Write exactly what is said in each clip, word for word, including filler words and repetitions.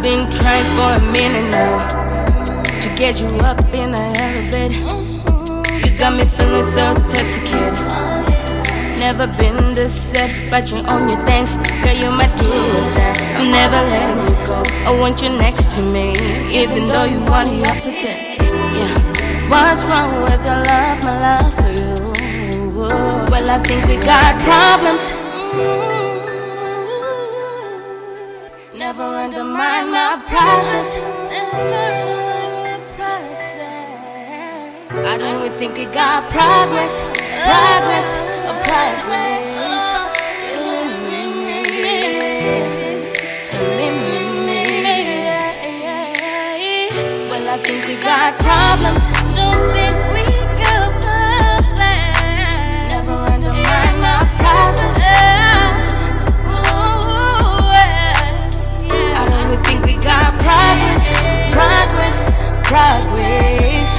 been trying for a minute now to get you up in the elevator. You got me feeling so intoxicated. Never been this sad, but you're on your things. Girl, you might do that. I'm never letting you go. I want you next to me, even though you want the opposite. Yeah. What's wrong with your love, my love for you? Well, I think we got problems. Never undermine my process. I don't really think we got progress, progress, or progress. Eliminate, eliminate. Well, I think we got problems. Don't think we got problems. Never undermine my process. I don't really think we got progress, progress, progress.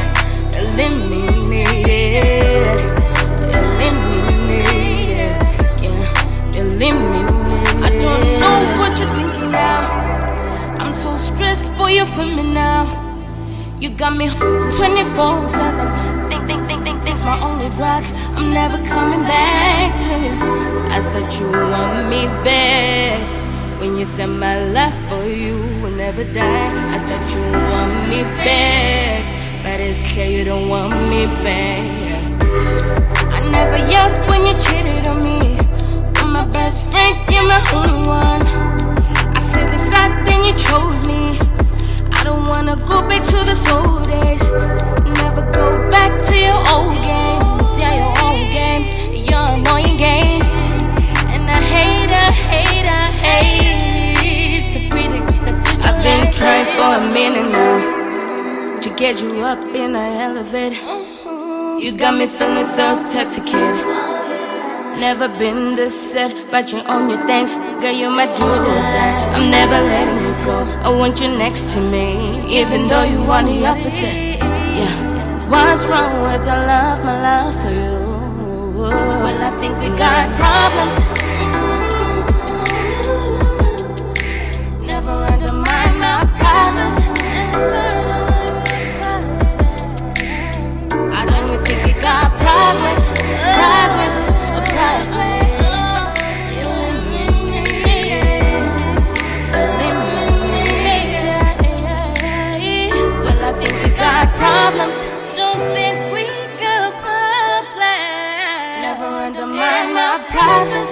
Eliminated, eliminated, yeah, eliminated. I don't know what you're thinking now. I'm so stressed, boy, you're for me now. You got me twenty-four seven. Think, think, think, think, think's my only drug. I'm never coming back to you. I thought you want me back. When you said my love for you will never die. I thought you want me back, but it's clear you don't want me back. I never yelled when you cheated on me. I'm my best friend, you're my only one. I said this side, then you chose me. I don't wanna go back to the old days. Never go back to your old games. Yeah, your old game, your annoying games. And I hate, I hate, I hate to predict the future. I've been trying for a minute now to get you up in the elevator. You got me feeling so intoxicated. Never been this sad, but you're on your things. Girl, you might do that. I'm never letting you go. I want you next to me, even though you want the opposite. Yeah. What's wrong with your love, my love for you? Well, I think we got problems. Never undermine my process. Think we got progress, progress, progress. Eliminated, eliminated. Well, I think we got problems. Don't think we got problems. Never undermine my process.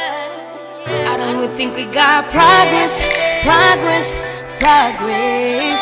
I don't really think we got progress, progress, progress.